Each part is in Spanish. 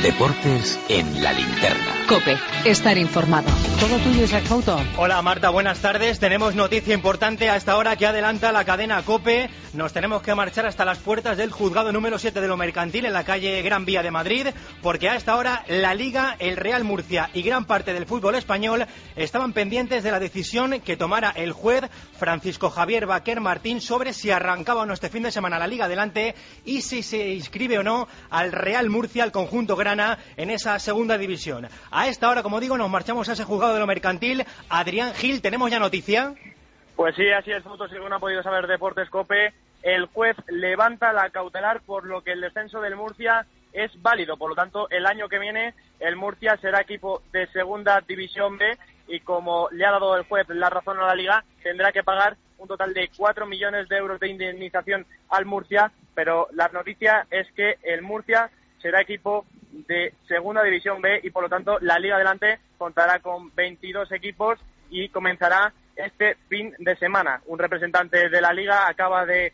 Deportes en la linterna. COPE, estar informado. Todo tuyo, Isaac Couto. Hola Marta, buenas tardes. Tenemos noticia importante a esta hora que adelanta la cadena COPE. Nos tenemos que marchar hasta las puertas del juzgado número 7 de lo mercantil en la calle Gran Vía de Madrid, porque a esta hora la Liga, el Real Murcia y gran parte del fútbol español estaban pendientes de la decisión que tomara el juez Francisco Javier Baquer Martín sobre si arrancaba o no este fin de semana la Liga adelante y si se inscribe o no al Real Murcia, al conjunto grana, en esa segunda división. A esta hora, como digo, nos marchamos a ese juzgado de lo mercantil. Adrián Gil, ¿tenemos ya noticia? Pues sí, así es, Foto, según ha podido saber Deportes COPE, el juez levanta la cautelar por lo que el descenso del Murcia es válido. Por lo tanto, el año que viene el Murcia será equipo de segunda división B y como le ha dado el juez la razón a la Liga, tendrá que pagar un total de 4 millones de euros de indemnización al Murcia, pero la noticia es que el Murcia será equipo de segunda división B y por lo tanto la Liga adelante contará con 22 equipos y comenzará este fin de semana. Un representante de la Liga acaba de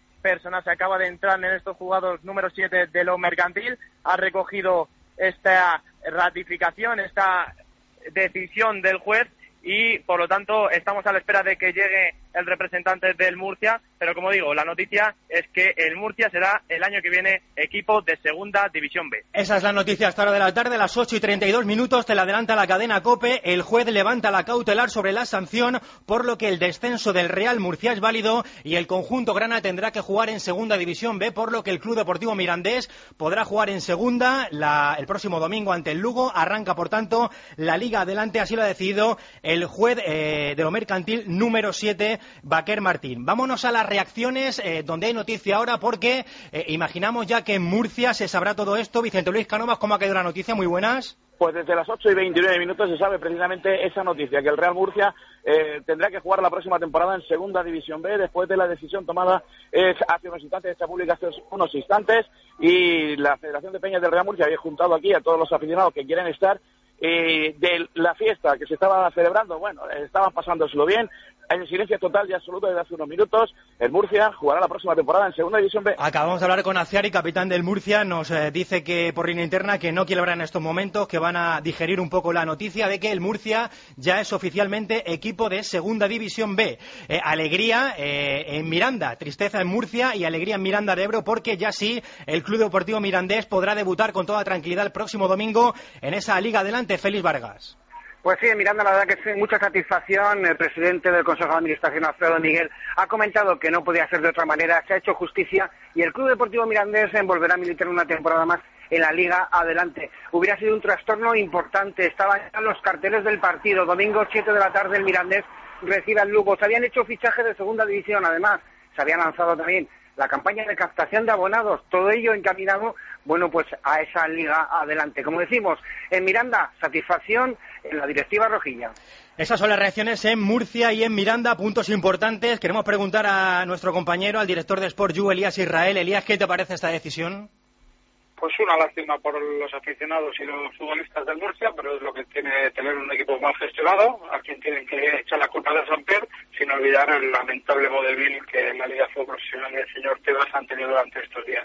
entrar en estos juzgados número 7 de lo mercantil, ha recogido esta ratificación, esta decisión del juez y por lo tanto estamos a la espera de que llegue el representante del Murcia, pero como digo, la noticia es que el Murcia será el año que viene equipo de segunda división B. Esa es la noticia hasta hora de la tarde, las 8:32, te la adelanta la cadena COPE. El juez levanta la cautelar sobre la sanción, por lo que el descenso del Real Murcia es válido y el conjunto grana tendrá que jugar en segunda división B, por lo que el Club Deportivo Mirandés podrá jugar en segunda el próximo domingo ante el Lugo. Arranca, por tanto, la Liga adelante, así lo ha decidido el juez de lo mercantil número 7, Baquer Martín. Vámonos a las reacciones, donde hay noticia ahora, porque imaginamos ya que en Murcia se sabrá todo esto. Vicente Luis Cánovas, ¿cómo ha caído la noticia? Muy buenas. Pues desde las 8:29 se sabe precisamente esa noticia, que el Real Murcia tendrá que jugar la próxima temporada en segunda división B, después de la decisión tomada hace unos instantes, esta pública hace unos instantes, y la Federación de Peñas del Real Murcia había juntado aquí a todos los aficionados que quieren estar de la fiesta que se estaba celebrando. Bueno, estaban pasándoselo bien, en silencio total y absoluto desde hace unos minutos. El Murcia jugará la próxima temporada en segunda división B. Acabamos de hablar con Aziari, capitán del Murcia. Nos dice que por línea interna que no quiere hablar en estos momentos, que van a digerir un poco la noticia de que el Murcia ya es oficialmente equipo de segunda división B. Alegría en Miranda, tristeza en Murcia y alegría en Miranda de Ebro, porque ya sí el Club Deportivo Mirandés podrá debutar con toda tranquilidad el próximo domingo en esa Liga adelante. Félix Vargas. Pues sí, Miranda, la verdad que es mucha satisfacción. El presidente del Consejo de Administración, Alfredo Miguel, ha comentado que no podía ser de otra manera, se ha hecho justicia y el Club Deportivo Mirandés volverá a militar una temporada más en la Liga adelante. Hubiera sido un trastorno importante, estaban ya los carteles del partido, domingo 7 de la tarde el Mirandés recibe al Lugo, se habían hecho fichajes de segunda división, además se había lanzado también la campaña de captación de abonados, todo ello encaminado, bueno, pues a esa Liga adelante. Como decimos, en Miranda, satisfacción en la directiva rojilla. Esas son las reacciones en Murcia y en Miranda, puntos importantes. Queremos preguntar a nuestro compañero, al director de Sport You, Elías Israel. Elías, ¿qué te parece esta decisión? Pues una lástima por los aficionados y los futbolistas del Murcia, pero es lo que tiene tener un equipo mal gestionado, a quien tienen que echar la culpa de Samper, sin olvidar el lamentable vodevil que la Liga Fútbol Profesional y el señor Tebas han tenido durante estos días,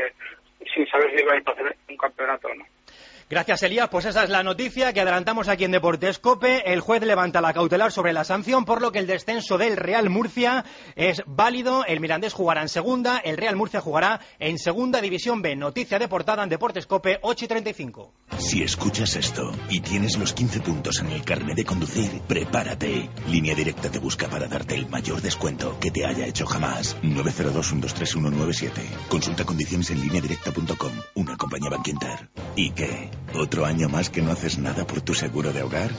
sin saber si iba a hacer un campeonato o no. Gracias, Elías. Pues esa es la noticia que adelantamos aquí en Deportes COPE. El juez levanta la cautelar sobre la sanción, por lo que el descenso del Real Murcia es válido. El Mirandés jugará en segunda, el Real Murcia jugará en segunda división B. Noticia de portada en Deportes COPE, 8:35. Si escuchas esto y tienes los 15 puntos en el carnet de conducir, prepárate. Línea Directa te busca para darte el mayor descuento que te haya hecho jamás. 902-123-197. Consulta condiciones en lineadirecta.com. Una compañía Bankinter. ¿Y qué? ¿Otro año más que no haces nada por tu seguro de hogar?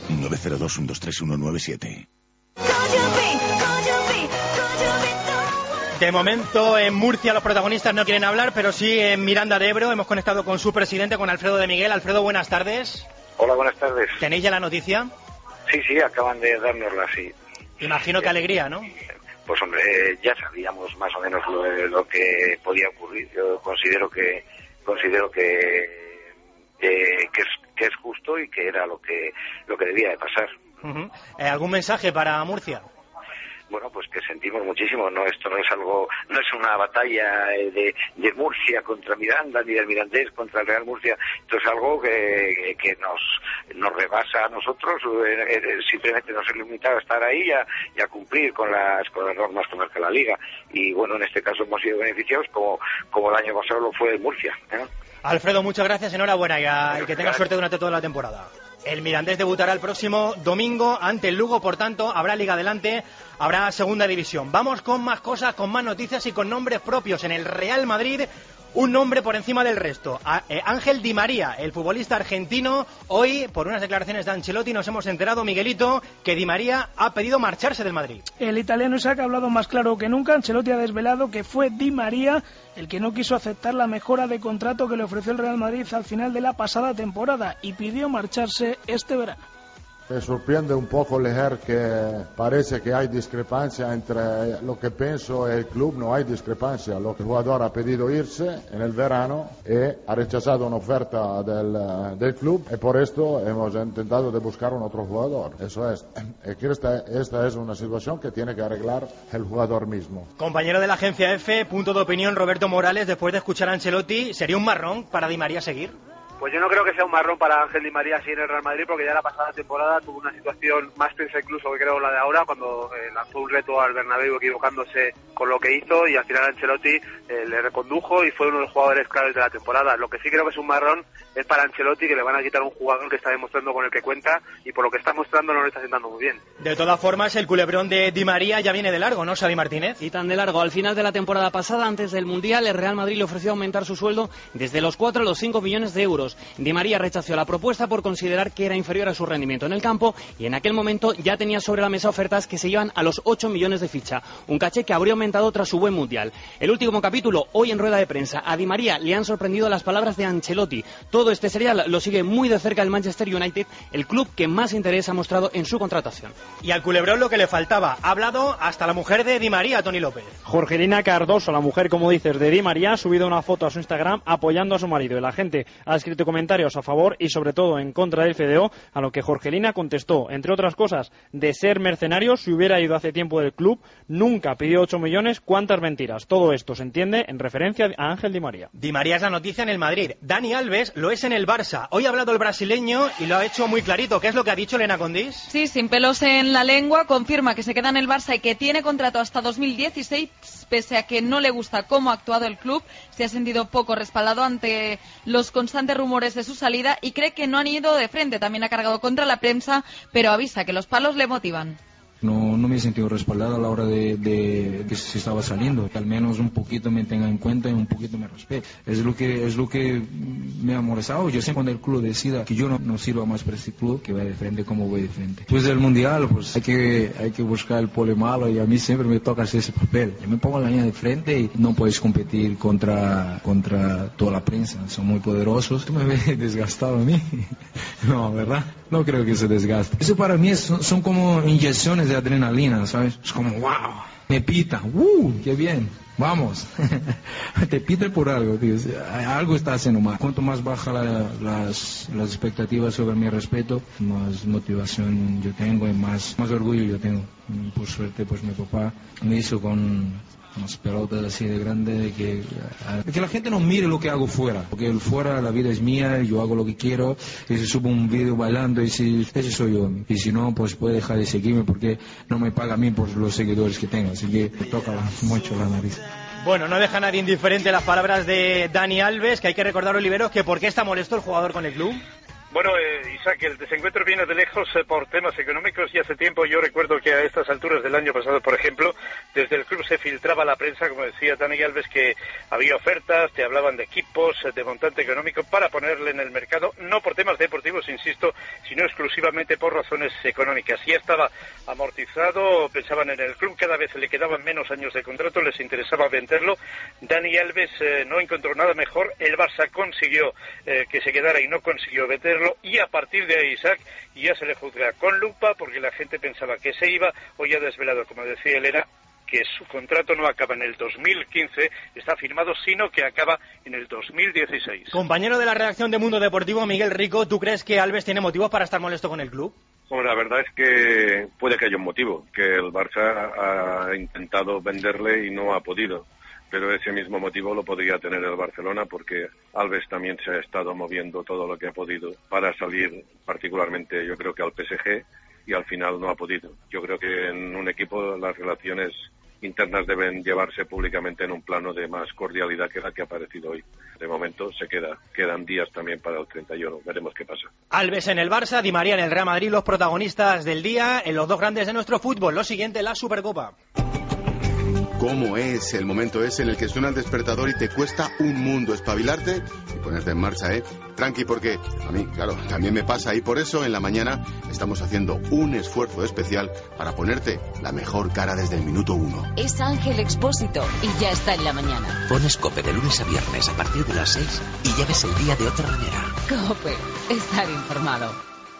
902-123-197. De momento en Murcia los protagonistas no quieren hablar, pero sí en Miranda de Ebro. Hemos conectado con su presidente, con Alfredo de Miguel. Alfredo, buenas tardes. Hola, buenas tardes. ¿Tenéis ya la noticia? Sí, acaban de dárnosla, sí. Imagino que alegría, ¿no? Pues hombre, ya sabíamos más o menos lo que podía ocurrir. Yo considero que es justo y que era lo que debía de pasar. ¿Algún mensaje para Murcia? bueno, pues que sentimos muchísimo. No, esto no es algo, no es una batalla de Murcia contra Miranda, ni del Mirandés contra el Real Murcia. Esto es algo que nos rebasa a nosotros. Simplemente nos hemos limitado a estar ahí y a cumplir con las normas que marca la Liga. Y bueno, en este caso hemos sido beneficiados como el año pasado lo fue el Murcia, ¿eh? Alfredo, muchas gracias, enhorabuena y que tenga suerte durante toda la temporada. El Mirandés debutará el próximo domingo ante el Lugo, por tanto, habrá Liga adelante, habrá Segunda División. Vamos con más cosas, con más noticias y con nombres propios. En el Real Madrid, un nombre por encima del resto. Ángel Di María, el futbolista argentino. Hoy, por unas declaraciones de Ancelotti, nos hemos enterado, Miguelito, que Di María ha pedido marcharse del Madrid. El italiano Isaac ha hablado más claro que nunca. Ancelotti ha desvelado que fue Di María el que no quiso aceptar la mejora de contrato que le ofreció el Real Madrid al final de la pasada temporada y pidió marcharse este verano. Me sorprende un poco leer que parece que hay discrepancia entre lo que pienso y el club. No hay discrepancia. El jugador ha pedido irse en el verano y ha rechazado una oferta del club y por esto hemos intentado de buscar un otro jugador. Eso es. Esta es una situación que tiene que arreglar el jugador mismo. Compañero de la agencia F, punto de opinión Roberto Morales, después de escuchar a Ancelotti, ¿sería un marrón para Di María seguir? Pues yo no creo que sea un marrón para Ángel Di María así en el Real Madrid, porque ya la pasada temporada tuvo una situación más tensa incluso que creo la de ahora, cuando lanzó un reto al Bernabéu equivocándose con lo que hizo y al final Ancelotti le recondujo y fue uno de los jugadores claves de la temporada. Lo que sí creo que es un marrón es para Ancelotti, que le van a quitar un jugador que está demostrando con el que cuenta y por lo que está mostrando no lo está sentando muy bien. De todas formas, el culebrón de Di María ya viene de largo, ¿no, Xavi Martínez? Y tan de largo. Al final de la temporada pasada, antes del Mundial, el Real Madrid le ofreció aumentar su sueldo desde los 4 a los 5 millones de euros. Di María rechazó la propuesta por considerar que era inferior a su rendimiento en el campo y en aquel momento ya tenía sobre la mesa ofertas que se llevan a los 8 millones de ficha, un caché que habría aumentado tras su buen Mundial. El último capítulo, hoy en rueda de prensa, a Di María le han sorprendido las palabras de Ancelotti. Todo este serial lo sigue muy de cerca el Manchester United, el club que más interés ha mostrado en su contratación. Y al culebrón lo que le faltaba, ha hablado hasta la mujer de Di María, Toni López. Jorgelina Cardoso, la mujer, como dices, de Di María, ha subido una foto a su Instagram apoyando a su marido y la gente ha escrito comentarios a favor y sobre todo en contra del FDO, a lo que Jorgelina contestó, entre otras cosas, de ser mercenario, si hubiera ido hace tiempo del club, nunca pidió 8 millones, cuántas mentiras. Todo esto se entiende en referencia a Ángel Di María. Di María es la noticia en el Madrid, Dani Alves lo es en el Barça. Hoy ha hablado el brasileño y lo ha hecho muy clarito. ¿Qué es lo que ha dicho Elena Condís? Sí, sin pelos en la lengua, confirma que se queda en el Barça y que tiene contrato hasta 2016, pese a que no le gusta cómo ha actuado el club, se ha sentido poco respaldado ante los constantes rumores de su salida y cree que no han ido de frente. También ha cargado contra la prensa, pero avisa que los palos le motivan. No me he sentido respaldado a la hora de que se estaba saliendo, que al menos un poquito me tenga en cuenta y un poquito me respete. Es lo que me ha molestado. Yo sé cuando el club decida que yo no sirva más para este club, que vaya de frente como voy de frente. Después del Mundial, pues hay que buscar el pole malo y a mí siempre me toca hacer ese papel. Yo me pongo en la línea de frente y no puedes competir contra toda la prensa. Son muy poderosos. ¿Tú me ves desgastado a mí? No, ¿verdad? No creo que se desgaste. Eso para mí son como inyecciones de adrenalina, ¿sabes? Es como, wow, me pita, qué bien, vamos. Te pita por algo, tío. Algo está haciendo mal. Cuanto más baja las expectativas sobre mi respeto, más motivación yo tengo y más orgullo yo tengo. Por suerte, pues mi papá me hizo con unas pelotas así de grande, que la gente no mire lo que hago fuera, porque fuera la vida es mía, yo hago lo que quiero, y si subo un vídeo bailando, y si ese soy yo, y si no, pues puede dejar de seguirme porque no me paga a mí por los seguidores que tengo, así que me toca mucho la nariz. Bueno, no deja a nadie indiferente las palabras de Dani Alves, que hay que recordar, Oliveros, que ¿por qué está molesto el jugador con el club? Bueno, Isaac, el desencuentro viene de lejos por temas económicos y hace tiempo yo recuerdo que a estas alturas del año pasado, por ejemplo, desde el club se filtraba a la prensa, como decía Dani Alves, que había ofertas, te hablaban de equipos, de montante económico para ponerle en el mercado, no por temas deportivos, insisto, sino exclusivamente por razones económicas. Ya estaba amortizado, pensaban en el club, cada vez le quedaban menos años de contrato, les interesaba venderlo. Dani Alves no encontró nada mejor, el Barça consiguió que se quedara y no consiguió venderlo. Y a partir de ahí, Isaac, ya se le juzga con lupa porque la gente pensaba que se iba. Hoy ha desvelado, como decía Elena, que su contrato no acaba en el 2015, está firmado, sino que acaba en el 2016. Compañero de la redacción de Mundo Deportivo, Miguel Rico, ¿tú crees que Alves tiene motivos para estar molesto con el club? Bueno, la verdad es que puede que haya un motivo, que el Barça ha intentado venderle y no ha podido. Pero ese mismo motivo lo podría tener el Barcelona, porque Alves también se ha estado moviendo todo lo que ha podido para salir, particularmente yo creo que al PSG, y al final no ha podido. Yo creo que en un equipo las relaciones internas deben llevarse públicamente en un plano de más cordialidad que la que ha aparecido hoy. De momento quedan días también para el 31, veremos qué pasa. Alves en el Barça, Di María en el Real Madrid, los protagonistas del día en los dos grandes de nuestro fútbol. Lo siguiente, la Supercopa. ¿Cómo es el momento ese en el que suena el despertador y te cuesta un mundo espabilarte y ponerte en marcha, eh? Tranqui, porque a mí, claro, también me pasa, y por eso en la mañana estamos haciendo un esfuerzo especial para ponerte la mejor cara desde el minuto 1. Es Ángel Expósito y ya está en la mañana. Pones COPE de lunes a viernes a partir de las 6 y ya ves el día de otra manera. COPE, estar informado.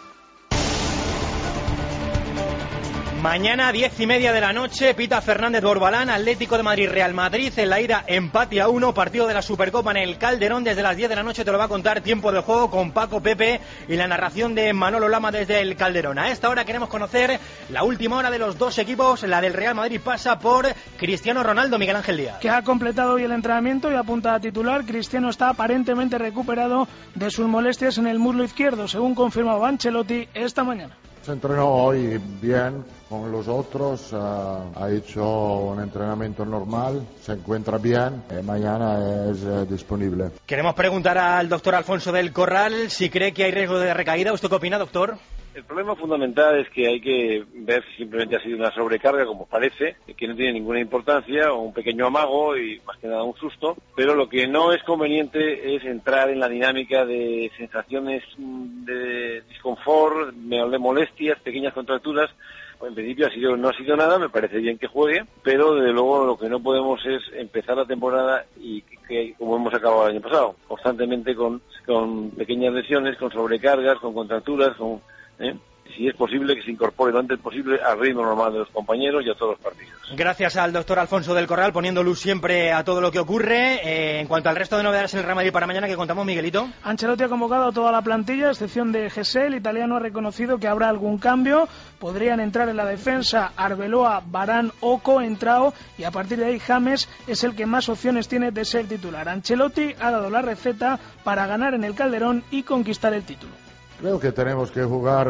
Mañana, 10:30 de la noche, Pita Fernández Borbalán, Atlético de Madrid, Real Madrid, en la ida empate a 1, partido de la Supercopa en el Calderón. Desde las 10 de la noche te lo va a contar Tiempo de Juego con Paco Pepe y la narración de Manolo Lama desde el Calderón. A esta hora queremos conocer la última hora de los dos equipos. La del Real Madrid pasa por Cristiano Ronaldo. Miguel Ángel Díaz, que ha completado hoy el entrenamiento y apunta a titular. Cristiano está aparentemente recuperado de sus molestias en el muslo izquierdo, según confirmaba Ancelotti esta mañana. Se entrenó hoy bien con los otros, ha hecho un entrenamiento normal, se encuentra bien, mañana es disponible. Queremos preguntar al doctor Alfonso del Corral si cree que hay riesgo de recaída. ¿Usted qué opina, doctor? El problema fundamental es que hay que ver si simplemente ha sido una sobrecarga, como parece, que no tiene ninguna importancia, o un pequeño amago y más que nada un susto, pero lo que no es conveniente es entrar en la dinámica de sensaciones de disconfort, de molestias, pequeñas contracturas. En principio no ha sido nada, me parece bien que juegue, pero desde luego lo que no podemos es empezar la temporada y que como hemos acabado el año pasado, constantemente con pequeñas lesiones, con sobrecargas, con contracturas, si es posible que se incorpore lo antes posible al ritmo normal de los compañeros y a todos los partidos. Gracias al doctor Alfonso del Corral, poniendo luz siempre a todo lo que ocurre. En cuanto al resto de novedades en el Real Madrid para mañana, ¿qué contamos, Miguelito? Ancelotti ha convocado a toda la plantilla, a excepción de Gessé. El italiano ha reconocido que habrá algún cambio. Podrían entrar en la defensa Arbeloa, Varane o Coentrao, y a partir de ahí James es el que más opciones tiene de ser titular. Ancelotti ha dado la receta para ganar en el Calderón y conquistar el título. Creo que tenemos que jugar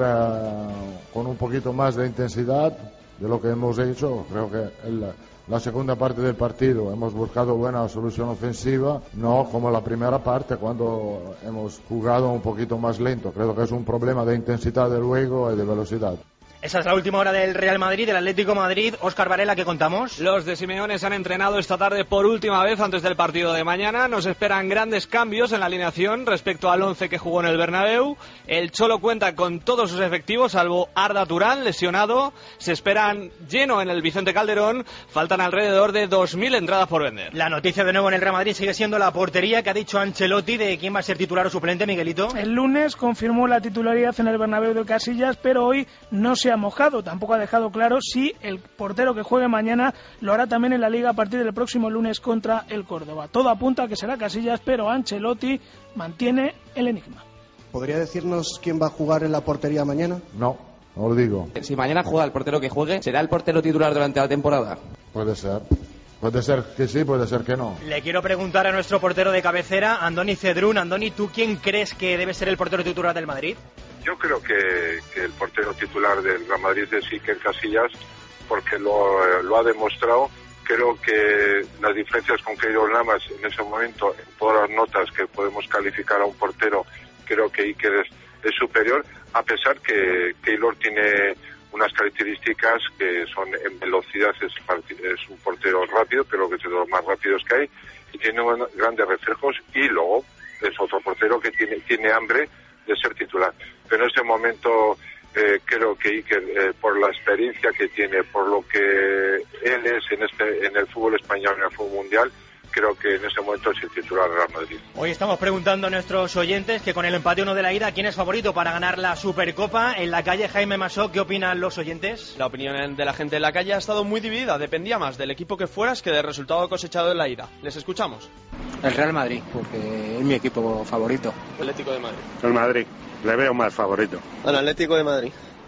con un poquito más de intensidad de lo que hemos hecho. Creo que la segunda parte del partido hemos buscado buena solución ofensiva, no como la primera parte cuando hemos jugado un poquito más lento. Creo que es un problema de intensidad del juego y de velocidad. Esa es la última hora del Real Madrid, del Atlético de Madrid. Óscar Varela, ¿qué contamos? Los de Simeone se han entrenado esta tarde por última vez antes del partido de mañana. Nos esperan grandes cambios en la alineación respecto al 11 que jugó en el Bernabéu. El Cholo cuenta con todos sus efectivos, salvo Arda Turán, lesionado. Se esperan lleno en el Vicente Calderón. Faltan alrededor de 2.000 entradas por vender. La noticia de nuevo en el Real Madrid sigue siendo la portería que ha dicho Ancelotti de quién va a ser titular o suplente, Miguelito. El lunes confirmó la titularidad en el Bernabéu de Casillas, pero hoy no se ha mojado, tampoco ha dejado claro si el portero que juegue mañana lo hará también en la Liga a partir del próximo lunes contra el Córdoba. Todo apunta a que será Casillas, pero Ancelotti mantiene el enigma. ¿Podría decirnos quién va a jugar en la portería mañana? No lo digo. Si mañana juega el portero que juegue, ¿será el portero titular durante la temporada? Puede ser. Puede ser que sí, puede ser que no. Le quiero preguntar a nuestro portero de cabecera, Andoni Cedrún. Andoni, ¿tú quién crees que debe ser el portero titular del Madrid? Yo creo que el portero titular del Real Madrid es Iker Casillas, porque lo ha demostrado. Creo que las diferencias con Keylor Navas en ese momento, en todas las notas que podemos calificar a un portero, creo que Iker es superior, a pesar que Keylor tiene unas características que son en velocidad, es un portero rápido, creo que es de los más rápidos que hay, y tiene grandes reflejos, y luego es otro portero que tiene hambre de ser titular. Pero en este momento creo que Iker, por la experiencia que tiene, por lo que él es en el fútbol español, en el fútbol mundial, creo que en este momento es el titular del Real Madrid. Hoy estamos preguntando a nuestros oyentes que con el empate 1 de la ida, ¿quién es favorito para ganar la Supercopa? En la calle, Jaime Masó, ¿qué opinan los oyentes? La opinión de la gente en la calle ha estado muy dividida, dependía más del equipo que fueras que del resultado cosechado en la ida. Les escuchamos. El Real Madrid, porque es mi equipo favorito. Atlético de Madrid. El Madrid, le veo más favorito. Al Atlético de Madrid.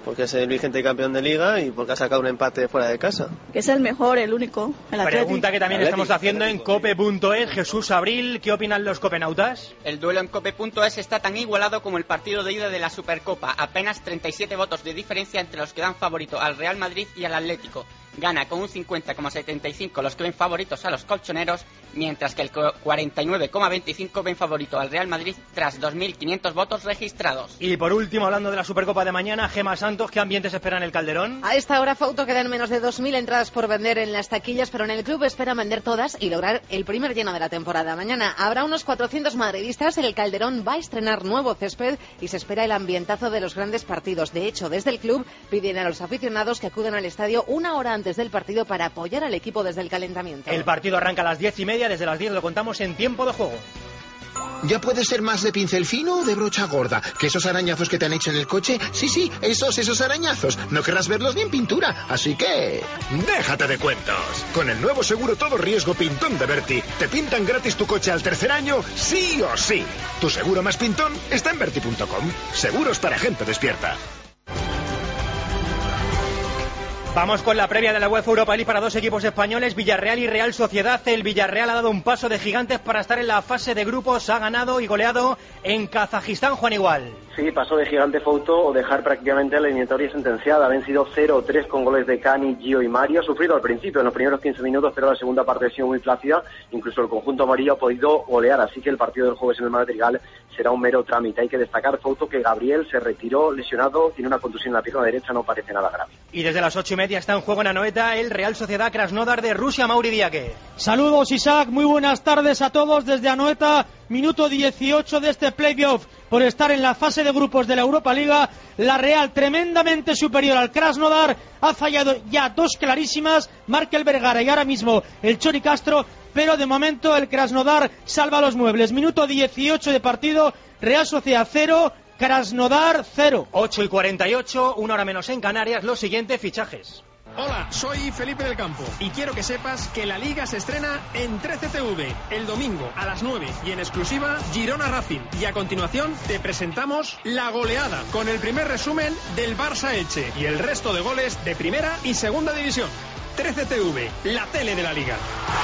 porque es el vigente campeón de Liga y porque ha sacado un empate fuera de casa. Que es el mejor, el único, el Atleti. Pregunta que también estamos haciendo en cope.es. Jesús Abril, ¿qué opinan los copenautas? El duelo en cope.es está tan igualado como el partido de ida de la Supercopa. Apenas 37 votos de diferencia entre los que dan favorito al Real Madrid y al Atlético. Gana con un 50,75 los que ven favoritos a los colchoneros, mientras que el 49,25 ven favorito al Real Madrid tras 2.500 votos registrados. Y por último, hablando de la Supercopa de mañana, Gemma Santos, ¿qué ambientes esperan en el Calderón? A esta hora, Fauto, quedan menos de 2.000 entradas por vender en las taquillas, pero en el club esperan vender todas y lograr el primer lleno de la temporada. Mañana habrá unos 400 madridistas, el Calderón va a estrenar nuevo césped y se espera el ambientazo de los grandes partidos. De hecho, desde el club piden a los aficionados que acudan al estadio una hora antes del partido para apoyar al equipo desde el calentamiento. El partido arranca a las 10:30, desde las 10 lo contamos en tiempo de juego. ¿Ya puede ser más de pincel fino o de brocha gorda? ¿Que esos arañazos que te han hecho en el coche? Sí, esos arañazos. No querrás verlos ni en pintura, así que... ¡déjate de cuentos! Con el nuevo seguro todo riesgo Pintón de Berti, te pintan gratis tu coche al tercer año, sí o sí. Tu seguro más pintón está en Berti.com. Seguros para gente despierta. Vamos con la previa de la UEFA Europa League para dos equipos españoles, Villarreal y Real Sociedad. El Villarreal ha dado un paso de gigantes para estar en la fase de grupos. Ha ganado y goleado en Kazajistán, Juan Igual. Sí, paso de gigante, Fauto, o dejar prácticamente la eliminatoria sentenciada. Ha vencido 0-3 con goles de Cani, Gio y Mario. Ha sufrido al principio, en los primeros 15 minutos, pero la segunda parte ha sido muy plácida. Incluso el conjunto amarillo ha podido golear, así que el partido del jueves en el Madrigal será un mero trámite. Hay que destacar, Fauto, que Gabriel se retiró lesionado, tiene una contusión en la pierna derecha, no parece nada grave. Y desde las 8:30 está en juego en Anoeta el Real Sociedad Krasnodar de Rusia, Mauri Diaque. Saludos, Isaac, muy buenas tardes a todos desde Anoeta, minuto 18 de este playoff. Por estar en la fase de grupos de la Europa Liga, la Real tremendamente superior al Krasnodar, ha fallado ya dos clarísimas, Markel Vergara y ahora mismo el Chori Castro, pero de momento el Krasnodar salva los muebles. Minuto 18 de partido, Real Sociedad 0, Krasnodar 0. 8:48, una hora menos en Canarias, los siguientes fichajes. Hola, soy Felipe del Campo y quiero que sepas que la Liga se estrena en 13TV el domingo a las 9 y en exclusiva Girona Racing. Y a continuación te presentamos La Goleada con el primer resumen del Barça Elche y el resto de goles de primera y segunda división. 13TV, la tele de la Liga.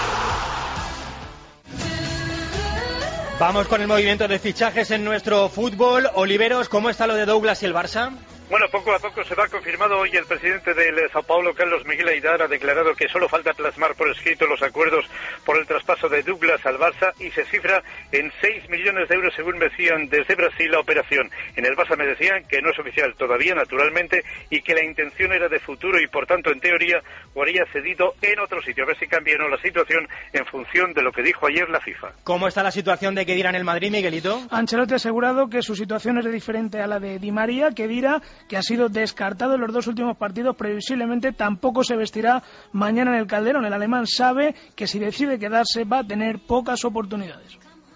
Vamos con el movimiento de fichajes en nuestro fútbol. Oliveros, ¿cómo está lo de Douglas y el Barça? Bueno, poco a poco se va confirmado hoy. El presidente del Sao Paulo, Carlos Miguel Aidar, ha declarado que solo falta plasmar por escrito los acuerdos por el traspaso de Douglas al Barça y se cifra en 6 millones de euros, según me decían desde Brasil la operación. En el Barça me decían que no es oficial todavía, naturalmente, y que la intención era de futuro y, por tanto, en teoría, lo haría cedido en otro sitio. A ver si cambia o no la situación en función de lo que dijo ayer la FIFA. ¿Cómo está la situación de Khedira en el Madrid, Miguelito? Ancelotti ha asegurado que su situación es diferente a la de Di María. Khedira, que ha sido descartado en los dos últimos partidos, previsiblemente tampoco se vestirá mañana en el Calderón. El alemán sabe que si decide quedarse va a tener pocas oportunidades.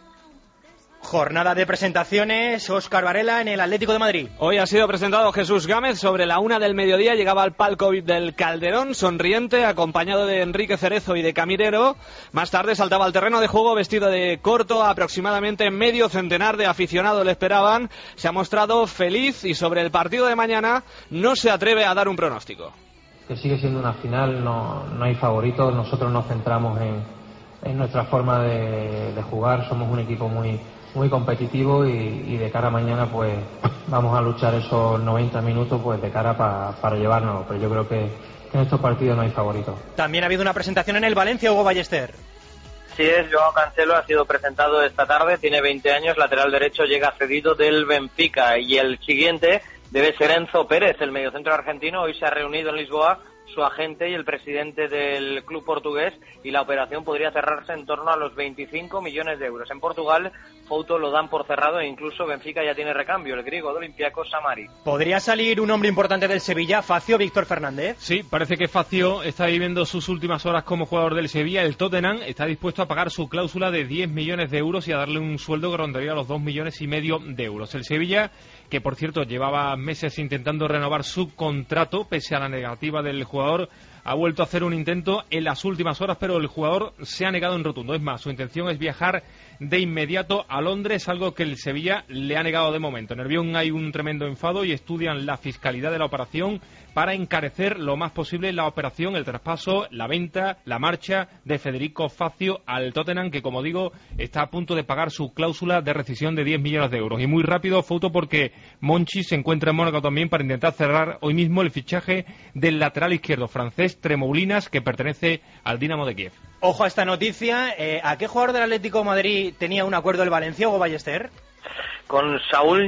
Jornada de presentaciones, Óscar Varela en el Atlético de Madrid. Hoy ha sido presentado Jesús Gámez sobre la 1 del mediodía, llegaba al palco del Calderón, sonriente, acompañado de Enrique Cerezo y de Camirero. Más tarde saltaba al terreno de juego vestido de corto, aproximadamente medio centenar de aficionados le esperaban. Se ha mostrado feliz y sobre el partido de mañana no se atreve a dar un pronóstico. Que sigue siendo una final, no hay favoritos, nosotros nos centramos en nuestra forma de jugar, somos un equipo muy competitivo y de cara a mañana pues vamos a luchar esos 90 minutos pues de cara para llevarnos, pero yo creo que en estos partidos no hay favorito. También ha habido una presentación en el Valencia, Hugo Ballester. Sí es, Joao Cancelo ha sido presentado esta tarde, tiene 20 años, lateral derecho, llega cedido del Benfica y el siguiente debe ser Enzo Pérez, el mediocentro argentino. Hoy se ha reunido en Lisboa su agente y el presidente del club portugués y la operación podría cerrarse en torno a los 25 millones de euros. En Portugal, Fouto lo dan por cerrado e incluso Benfica ya tiene recambio, el griego de Olympiacos, Samari. ¿Podría salir un hombre importante del Sevilla, Facio, Víctor Fernández? Sí, parece que Facio está viviendo sus últimas horas como jugador del Sevilla. El Tottenham está dispuesto a pagar su cláusula de 10 millones de euros y a darle un sueldo que rondaría los 2,5 millones de euros. El Sevilla, que por cierto llevaba meses intentando renovar su contrato, pese a la negativa del jugador, ha vuelto a hacer un intento en las últimas horas, pero el jugador se ha negado en rotundo. Es más, su intención es viajar de inmediato a Londres, algo que el Sevilla le ha negado de momento. En Nervión hay un tremendo enfado y estudian la fiscalidad de la operación para encarecer lo más posible la operación, el traspaso, la venta, la marcha de Federico Facio al Tottenham, que como digo está a punto de pagar su cláusula de rescisión de 10 millones de euros. Y muy rápido, Fouto, porque Monchi se encuentra en Mónaco también para intentar cerrar hoy mismo el fichaje del lateral izquierdo francés Tremoulinas, que pertenece al Dinamo de Kiev. Ojo a esta noticia. ¿A qué jugador del Atlético de Madrid tenía un acuerdo el Valencia, Hugo Ballester? Con Saúl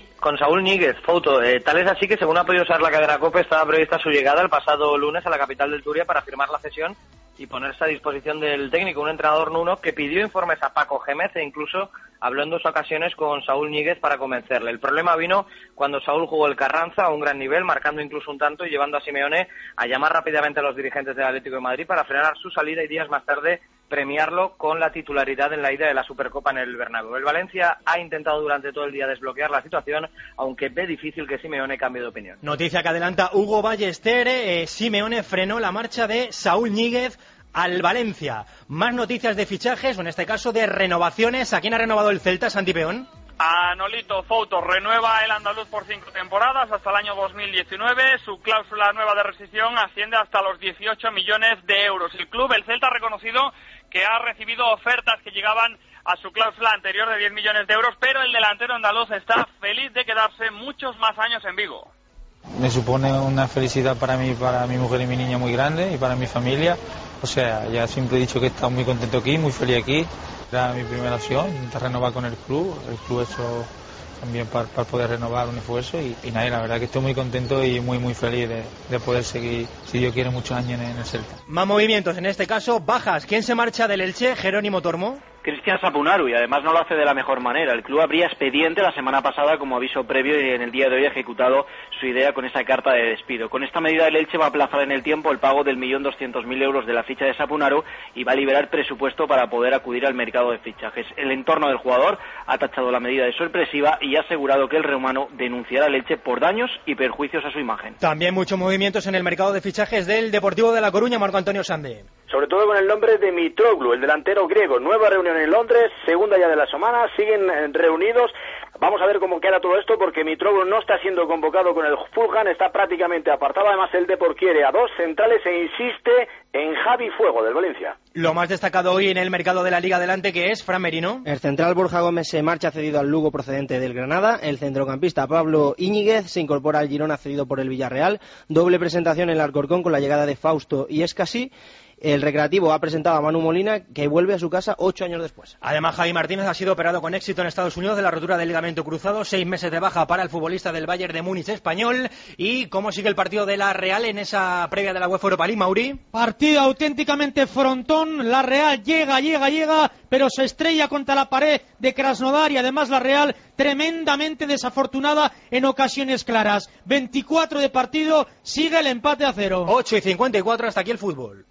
Ñíguez, Fouto. Tal es así que, según ha podido saber la cadena COPE, estaba prevista su llegada el pasado lunes a la capital del Turia para firmar la cesión y ponerse a disposición del técnico, un entrenador nuno que pidió informes a Paco Gémez e incluso habló en 2 ocasiones con Saúl Ñíguez para convencerle. El problema vino cuando Saúl jugó el Carranza a un gran nivel, marcando incluso un tanto y llevando a Simeone a llamar rápidamente a los dirigentes del Atlético de Madrid para frenar su salida y días más tarde premiarlo con la titularidad en la ida de la Supercopa en el Bernabéu. El Valencia ha intentado durante todo el día desbloquear la situación, aunque ve difícil que Simeone cambie de opinión. Noticia que adelanta Hugo Ballester. Simeone frenó la marcha de Saúl Ñíguez al Valencia. Más noticias de fichajes, o en este caso de renovaciones. ¿A quién ha renovado el Celta, Santi Peón? A Nolito Fouto. Renueva el andaluz por 5 temporadas hasta el año 2019. Su cláusula nueva de rescisión asciende hasta los 18 millones de euros. El club, el Celta, ha reconocido que ha recibido ofertas que llegaban a su cláusula anterior de 10 millones de euros, pero el delantero andaluz está feliz de quedarse muchos más años en Vigo. Me supone una felicidad para mí, para mi mujer y mi niña muy grande y para mi familia. O sea, ya siempre he dicho que he estado muy contento aquí, muy feliz aquí. Era mi primera opción, intentar renovar con el club eso también para poder renovar un esfuerzo y nada, la verdad que estoy muy contento y muy feliz de poder seguir, si Dios quiere, muchos años en el Celta. Más movimientos, en este caso, bajas. ¿Quién se marcha del Elche? Jerónimo Tormo. Cristian Sapunaru, y además no lo hace de la mejor manera. El club abría expediente la semana pasada como aviso previo y en el día de hoy ha ejecutado su idea con esa carta de despido. Con esta medida el Elche va a aplazar en el tiempo el pago del 1.200.000 euros de la ficha de Sapunaru y va a liberar presupuesto para poder acudir al mercado de fichajes. El entorno del jugador ha tachado la medida de sorpresiva y ha asegurado que el rumano denunciará al Elche por daños y perjuicios a su imagen. También muchos movimientos en el mercado de fichajes del Deportivo de La Coruña, Marco Antonio Sande. Sobre todo con el nombre de Mitroglou, el delantero griego. Nueva reunión en Londres, segunda ya de la semana, siguen reunidos. Vamos a ver cómo queda todo esto, porque Mitroglou no está siendo convocado con el Fulham, está prácticamente apartado. Además, el Depor quiere a 2 centrales e insiste en Javi Fuego, del Valencia. Lo más destacado hoy en el mercado de la Liga Adelante, que es Fran Merino. El central Borja Gómez se marcha cedido al Lugo procedente del Granada. El centrocampista Pablo Íñiguez se incorpora al Girona cedido por el Villarreal. Doble presentación en el Alcorcón con la llegada de Fausto y Escasí. El Recreativo ha presentado a Manu Molina, que vuelve a su casa 8 años después. Además, Javi Martínez ha sido operado con éxito en Estados Unidos de la rotura del ligamento cruzado. 6 meses de baja para el futbolista del Bayern de Múnich español. ¿Y cómo sigue el partido de la Real en esa previa de la UEFA Europa League, Mauri? Partido auténticamente frontón. La Real llega, pero se estrella contra la pared de Krasnodar y además la Real tremendamente desafortunada en ocasiones claras. 24 de partido, sigue el empate a 0. 8:54, hasta aquí el fútbol.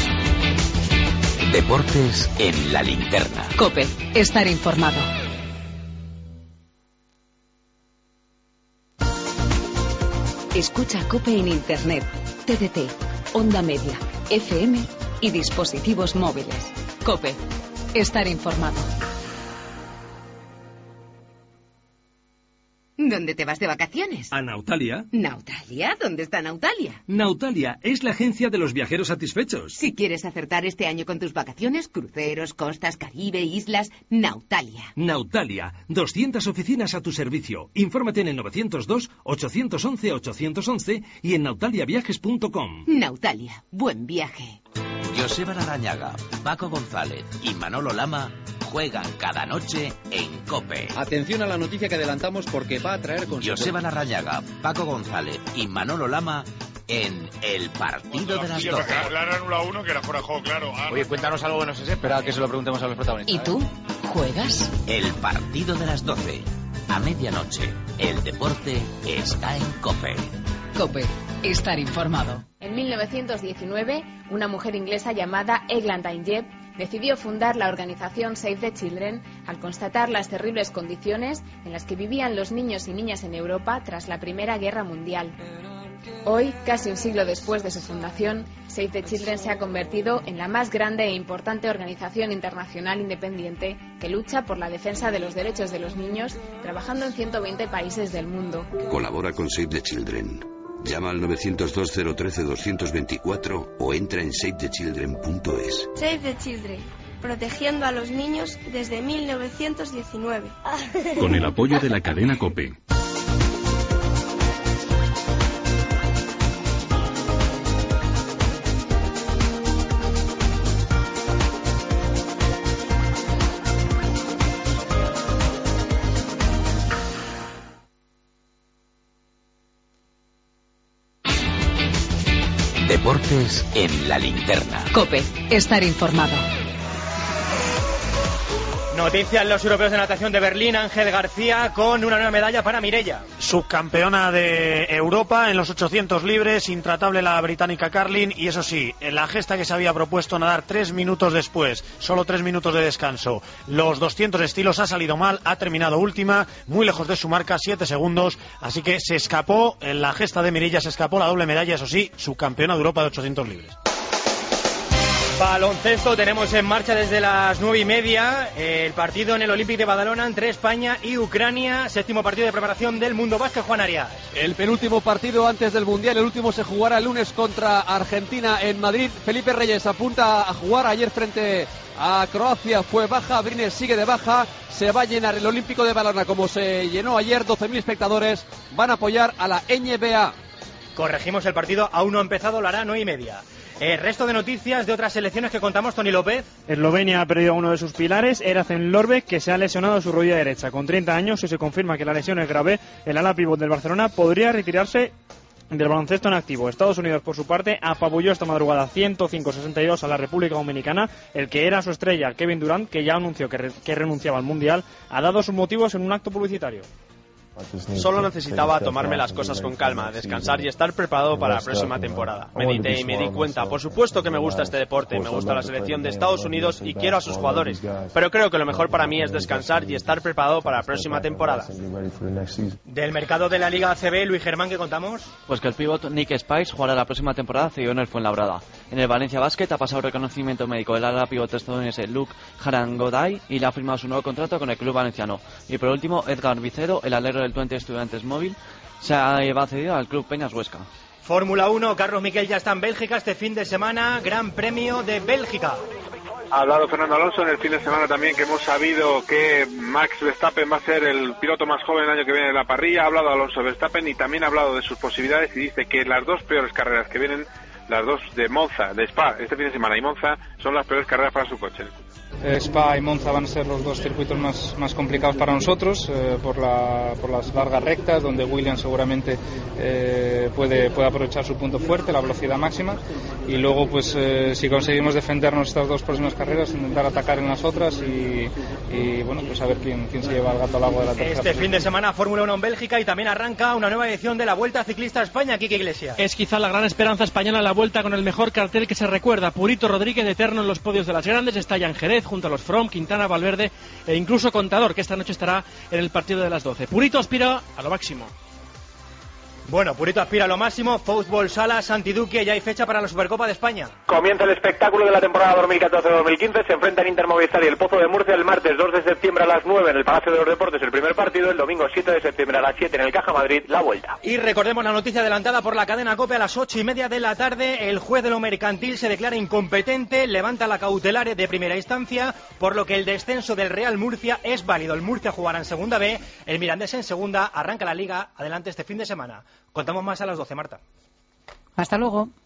Deportes en la linterna. COPE, estar informado. Escucha COPE en Internet, TDT, Onda Media, FM y dispositivos móviles. COPE, estar informado. ¿Dónde te vas de vacaciones? A Nautalia. ¿Nautalia? ¿Dónde está Nautalia? Nautalia es la agencia de los viajeros satisfechos. Si quieres acertar este año con tus vacaciones, cruceros, costas, Caribe, islas, Nautalia. Nautalia, 200 oficinas a tu servicio. Infórmate en el 902-811-811 y en nautaliaviajes.com. Nautalia, buen viaje. Joseba Larrañaga, Paco González y Manolo Lama juegan cada noche en COPE. Atención a la noticia que adelantamos porque va a traer consecuencias. Joseba Larrañaga, Paco González y Manolo Lama en el partido de las 12. Le han anulado uno que era fuera de juego, claro. Oye, cuéntanos algo que no sé, espera que se lo preguntemos a los protagonistas. ¿Y tú? ¿Juegas? El partido de las 12. A medianoche, el deporte está en COPE. COPE, estar informado. En 1919, una mujer inglesa llamada Eglantine Jebb decidió fundar la organización Save the Children al constatar las terribles condiciones en las que vivían los niños y niñas en Europa tras la Primera Guerra Mundial. Hoy, casi un siglo después de su fundación, Save the Children se ha convertido en la más grande e importante organización internacional independiente que lucha por la defensa de los derechos de los niños, trabajando en 120 países del mundo. Colabora con Save the Children. Llama al 902-013-224 o entra en savethechildren.es. Save the Children, protegiendo a los niños desde 1919. Con el apoyo de la cadena COPE. Deportes en la linterna. COPE, estar informado. Noticias en los europeos de natación de Berlín. Ángel García con una nueva medalla para Mireia. Subcampeona de Europa en los 800 libres, intratable la británica Carlin, y eso sí, en la gesta que se había propuesto nadar 3 minutos después, solo 3 minutos de descanso, los 200 estilos ha salido mal, ha terminado última, muy lejos de su marca, 7 segundos, así que se escapó, en la gesta de Mireia se escapó la doble medalla, eso sí, subcampeona de Europa de 800 libres. Baloncesto, tenemos en marcha desde las 9:30 el partido en el Olympic de Badalona entre España y Ucrania, séptimo partido de preparación del Mundo Básquet. Juan Arias. El penúltimo partido antes del Mundial, el último se jugará el lunes contra Argentina en Madrid. Felipe Reyes apunta a jugar, ayer frente a Croacia fue baja, Brines sigue de baja, se va a llenar el Olímpico de Badalona como se llenó ayer, 12.000 espectadores van a apoyar a la NBA. Corregimos, el partido aún no ha empezado, lo hará 9:30. Resto de noticias de otras selecciones que contamos, Toni López. Eslovenia ha perdido a uno de sus pilares, Erazen Lorbek, que se ha lesionado su rodilla derecha. Con 30 años, si se confirma que la lesión es grave, el ala pívot del Barcelona podría retirarse del baloncesto en activo. Estados Unidos, por su parte, apabulló esta madrugada 105-62 a la República Dominicana. El que era su estrella, Kevin Durant, que ya anunció que renunciaba al Mundial, ha dado sus motivos en un acto publicitario. Solo necesitaba tomarme las cosas con calma, descansar y estar preparado para la próxima temporada. Medité y me di cuenta, por supuesto que me gusta este deporte, me gusta la selección de Estados Unidos y quiero a sus jugadores, pero creo que lo mejor para mí es descansar y estar preparado para la próxima temporada. Del mercado de la Liga ACB, Luis Germán, ¿qué contamos? Pues que el pívot Nick Spice jugará la próxima temporada cedido en el Fuenlabrada. En el Valencia Basket ha pasado reconocimiento médico el ala pívot estadounidense Luke Harangodai y le ha firmado su nuevo contrato con el club valenciano. Y por último, Edgar Vicedo, el alero del Twente Estudiantes Móvil, se va cedido al club Peñas Huesca. Fórmula 1, Carlos Miquel ya está en Bélgica este fin de semana, Gran Premio de Bélgica. Ha hablado Fernando Alonso en el fin de semana también, que hemos sabido que Max Verstappen va a ser el piloto más joven el año que viene en la parrilla. Ha hablado Alonso Verstappen y también ha hablado de sus posibilidades y dice que las dos peores carreras que vienen, las dos de Monza, de Spa, este fin de semana y Monza, son las peores carreras para su coche. Spa y Monza van a ser los dos circuitos más complicados para nosotros por las largas rectas, donde Williams seguramente puede aprovechar su punto fuerte, la velocidad máxima, y luego pues si conseguimos defendernos estas dos próximas carreras, intentar atacar en las otras y bueno, pues a ver quién se lleva el gato al agua de la tercera. Este fin de semana Fórmula 1 en Bélgica y también arranca una nueva edición de la Vuelta Ciclista a España. Quique Iglesias. Es quizá la gran esperanza española en la Vuelta, con el mejor cartel que se recuerda. Purito Rodríguez eterno en los podios de las grandes, está ya en Jerez junto a los Fromm, Quintana, Valverde e incluso Contador, que esta noche estará en el partido de las 12. Purito aspira a lo máximo. Bueno, Purito aspira a lo máximo. Fútbol Sala, Santiduque, ya hay fecha para la Supercopa de España. Comienza el espectáculo de la temporada 2014-2015. Se enfrentan Inter Movistar y el Pozo de Murcia el martes 2 de septiembre a las 9 en el Palacio de los Deportes, el primer partido. El domingo 7 de septiembre a las 7 en el Caja Madrid, la vuelta. Y recordemos la noticia adelantada por la cadena COPE: a las 8:30 de la tarde. El juez de lo mercantil se declara incompetente, levanta la cautelar de primera instancia, por lo que el descenso del Real Murcia es válido. El Murcia jugará en segunda B, el Mirandés en segunda. Arranca la Liga adelante este fin de semana. Contamos más a las 12, Marta. Hasta luego.